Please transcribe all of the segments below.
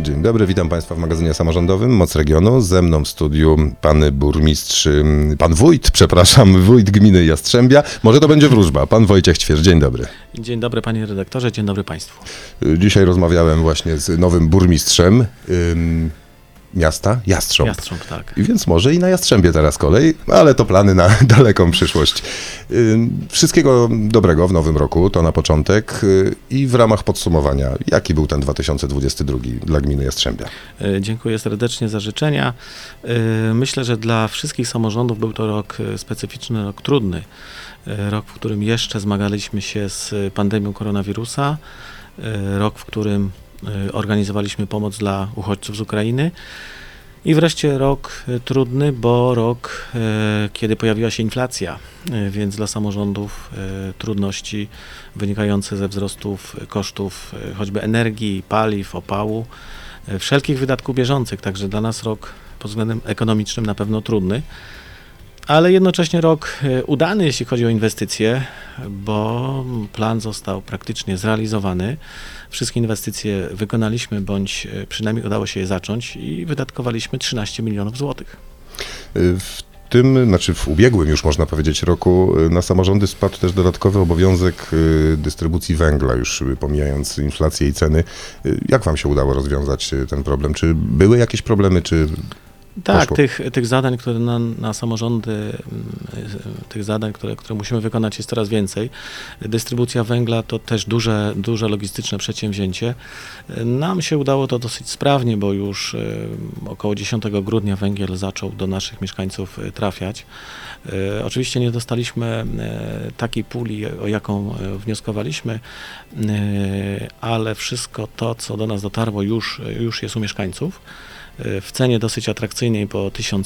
Dzień dobry, witam Państwa w magazynie samorządowym Moc Regionu. Ze mną w studiu wójt gminy Jastrzębia. Może to będzie wróżba, pan Wojciech Ćwierz. Dzień dobry. Dzień dobry panie redaktorze, dzień dobry państwu. Dzisiaj rozmawiałem właśnie z nowym burmistrzem miasta Jastrząb. Jastrząb, tak. I więc może i na Jastrzębie teraz kolej, ale to plany na daleką przyszłość. Wszystkiego dobrego w nowym roku, to na początek. I w ramach podsumowania, jaki był ten 2022 dla gminy Jastrzębia? Dziękuję serdecznie za życzenia. Myślę, że dla wszystkich samorządów był to rok specyficzny, rok trudny. Rok, w którym jeszcze zmagaliśmy się z pandemią koronawirusa. Rok, w którym organizowaliśmy pomoc dla uchodźców z Ukrainy i wreszcie rok trudny, bo rok, kiedy pojawiła się inflacja, więc dla samorządów trudności wynikające ze wzrostów kosztów choćby energii, paliw, opału, wszelkich wydatków bieżących, także dla nas rok pod względem ekonomicznym na pewno trudny. Ale jednocześnie rok udany, jeśli chodzi o inwestycje, bo plan został praktycznie zrealizowany. Wszystkie inwestycje wykonaliśmy, bądź przynajmniej udało się je zacząć i wydatkowaliśmy 13 milionów złotych. W ubiegłym już można powiedzieć roku na samorządy spadł też dodatkowy obowiązek dystrybucji węgla, już pomijając inflację i ceny. Jak wam się udało rozwiązać ten problem? Czy były jakieś problemy, czy... Tak, tych zadań, które na samorządy, tych zadań, które musimy wykonać, jest coraz więcej. Dystrybucja węgla to też duże logistyczne przedsięwzięcie. Nam się udało to dosyć sprawnie, bo już około 10 grudnia węgiel zaczął do naszych mieszkańców trafiać. Oczywiście nie dostaliśmy takiej puli, o jaką wnioskowaliśmy, ale wszystko to, co do nas dotarło, już jest u mieszkańców. W cenie dosyć atrakcyjnej, po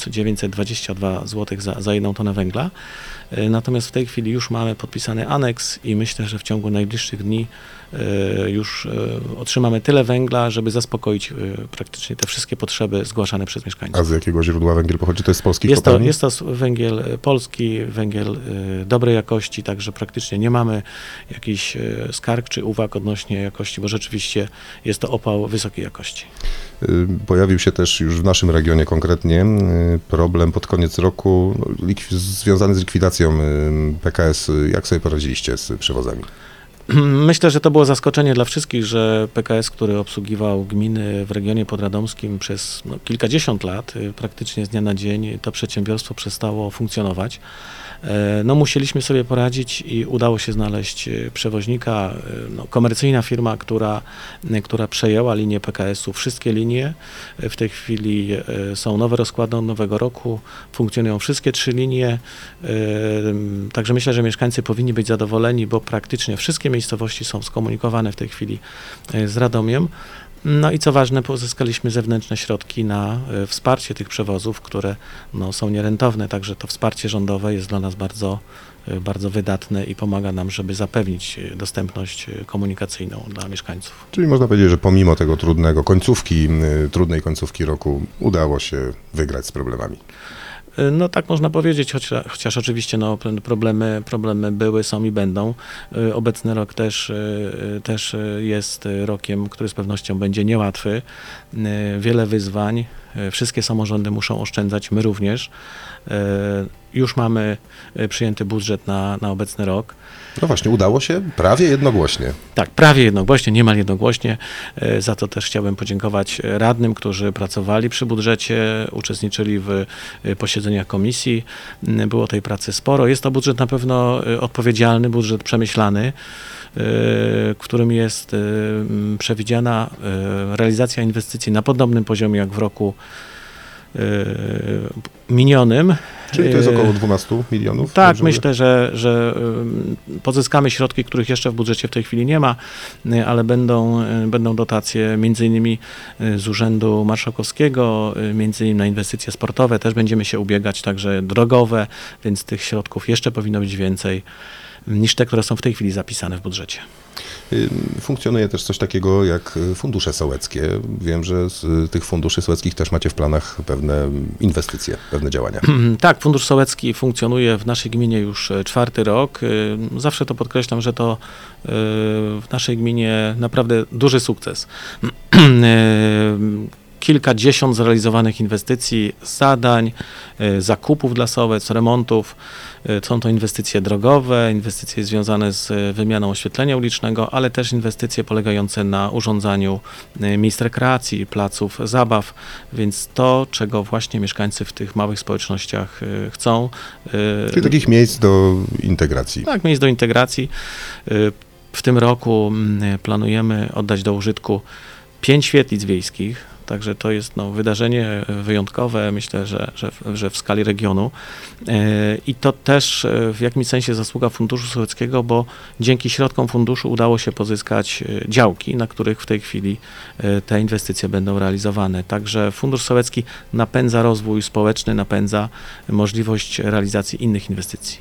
1922 zł za 1 tonę węgla. Natomiast w tej chwili już mamy podpisany aneks i myślę, że w ciągu najbliższych dni już otrzymamy tyle węgla, żeby zaspokoić praktycznie te wszystkie potrzeby zgłaszane przez mieszkańców. A z jakiego źródła węgiel pochodzi? To jest z polskich kopalni? Jest to węgiel polski, węgiel dobrej jakości, także praktycznie nie mamy jakichś skarg czy uwag odnośnie jakości, bo rzeczywiście jest to opał wysokiej jakości. Pojawił się też już w naszym regionie konkretnie problem pod koniec roku związany z likwidacją PKS. Jak sobie poradziliście z przewozami? Myślę, że to było zaskoczenie dla wszystkich, że PKS, który obsługiwał gminy w regionie podradomskim przez kilkadziesiąt lat, praktycznie z dnia na dzień to przedsiębiorstwo przestało funkcjonować. Musieliśmy sobie poradzić i udało się znaleźć przewoźnika, komercyjna firma, która przejęła linię PKS-u, wszystkie linie. W tej chwili są nowe rozkłady od nowego roku, funkcjonują wszystkie 3 linie, także myślę, że mieszkańcy powinni być zadowoleni, bo praktycznie wszystkie miejscowości są skomunikowane w tej chwili z Radomiem. No i co ważne, pozyskaliśmy zewnętrzne środki na wsparcie tych przewozów, które są nierentowne, także to wsparcie rządowe jest dla nas bardzo wydatne i pomaga nam, żeby zapewnić dostępność komunikacyjną dla mieszkańców. Czyli można powiedzieć, że pomimo tego trudnej końcówki roku udało się wygrać z problemami. No tak można powiedzieć, chociaż oczywiście problemy były, są i będą. Obecny rok też jest rokiem, który z pewnością będzie niełatwy. Wiele wyzwań, wszystkie samorządy muszą oszczędzać, my również. Już mamy przyjęty budżet na obecny rok. No właśnie, udało się prawie jednogłośnie. Tak, prawie jednogłośnie, niemal jednogłośnie. Za to też chciałbym podziękować radnym, którzy pracowali przy budżecie, uczestniczyli w posiedzeniach komisji. Było tej pracy sporo. Jest to budżet na pewno odpowiedzialny, budżet przemyślany, w którym jest przewidziana realizacja inwestycji na podobnym poziomie jak w roku minionym. Czyli to jest około 12 milionów? Tak, myślę, że pozyskamy środki, których jeszcze w budżecie w tej chwili nie ma, ale będą dotacje między innymi z Urzędu Marszałkowskiego, między innymi na inwestycje sportowe, też będziemy się ubiegać, także drogowe, więc tych środków jeszcze powinno być więcej. niż te, które są w tej chwili zapisane w budżecie. Funkcjonuje też coś takiego jak fundusze sołeckie. Wiem, że z tych funduszy sołeckich też macie w planach pewne inwestycje, pewne działania. Tak, Fundusz Sołecki funkcjonuje w naszej gminie już 4. rok. Zawsze to podkreślam, że to w naszej gminie naprawdę duży sukces. Kilkadziesiąt zrealizowanych inwestycji, zadań, zakupów dla sołec, remontów. Są to inwestycje drogowe, inwestycje związane z wymianą oświetlenia ulicznego, ale też inwestycje polegające na urządzaniu miejsc rekreacji, placów zabaw, więc to, czego właśnie mieszkańcy w tych małych społecznościach chcą. Czyli takich miejsc do integracji. Tak, miejsc do integracji. W tym roku planujemy oddać do użytku 5 świetlic wiejskich. Także to jest wydarzenie wyjątkowe, myślę, że w skali regionu. I to też w jakimś sensie zasługa Funduszu Sołeckiego, bo dzięki środkom funduszu udało się pozyskać działki, na których w tej chwili te inwestycje będą realizowane. Także Fundusz Sołecki napędza rozwój społeczny, napędza możliwość realizacji innych inwestycji.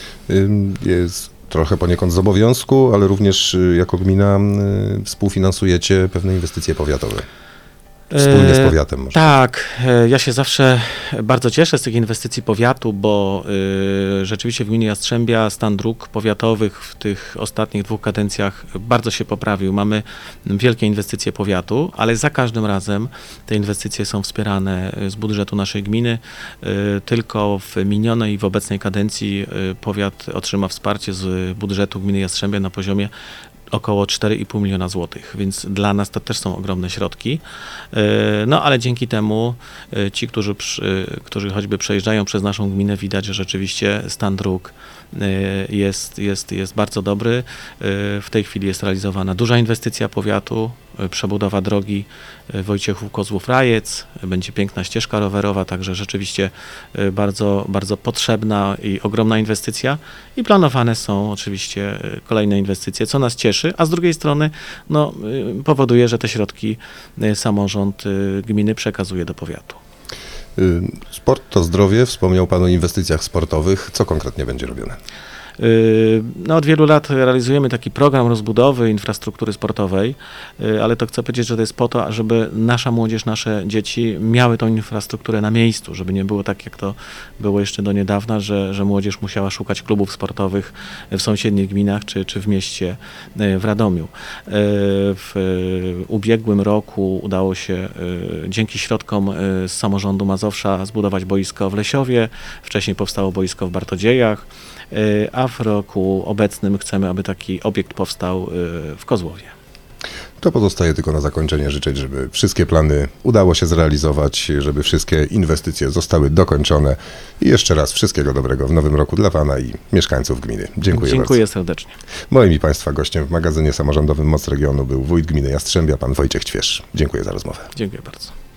Jest trochę poniekąd z obowiązku, ale również jako gmina współfinansujecie pewne inwestycje powiatowe. Wspólnie z powiatem może. Tak, ja się zawsze bardzo cieszę z tych inwestycji powiatu, bo rzeczywiście w gminie Jastrzębia stan dróg powiatowych w tych ostatnich 2 kadencjach bardzo się poprawił. Mamy wielkie inwestycje powiatu, ale za każdym razem te inwestycje są wspierane z budżetu naszej gminy. Tylko w minionej i w obecnej kadencji powiat otrzyma wsparcie z budżetu gminy Jastrzębia na poziomie około 4,5 miliona złotych, więc dla nas to też są ogromne środki. No ale dzięki temu ci, którzy choćby przejeżdżają przez naszą gminę, widać, że rzeczywiście stan dróg jest bardzo dobry. W tej chwili jest realizowana duża inwestycja powiatu, przebudowa drogi Wojciechów-Kozłów-Rajec, będzie piękna ścieżka rowerowa, także rzeczywiście bardzo, bardzo potrzebna i ogromna inwestycja i planowane są oczywiście kolejne inwestycje, co nas cieszy, a z drugiej strony powoduje, że te środki samorząd gminy przekazuje do powiatu. Sport to zdrowie. Wspomniał Pan o inwestycjach sportowych. Co konkretnie będzie robione? Od wielu lat realizujemy taki program rozbudowy infrastruktury sportowej, ale to chcę powiedzieć, że to jest po to, żeby nasza młodzież, nasze dzieci miały tą infrastrukturę na miejscu, żeby nie było tak, jak to było jeszcze do niedawna, że młodzież musiała szukać klubów sportowych w sąsiednich gminach czy w mieście w Radomiu. W ubiegłym roku udało się dzięki środkom z samorządu Mazowsza zbudować boisko w Lesiowie, wcześniej powstało boisko w Bartodziejach, a w roku obecnym chcemy, aby taki obiekt powstał w Kozłowie. To pozostaje tylko na zakończenie życzyć, żeby wszystkie plany udało się zrealizować, żeby wszystkie inwestycje zostały dokończone i jeszcze raz wszystkiego dobrego w nowym roku dla Pana i mieszkańców gminy. Dziękuję bardzo. Serdecznie. Moim i Państwa gościem w magazynie samorządowym Moc Regionu był wójt gminy Jastrzębia, pan Wojciech Ćwierz. Dziękuję za rozmowę. Dziękuję bardzo.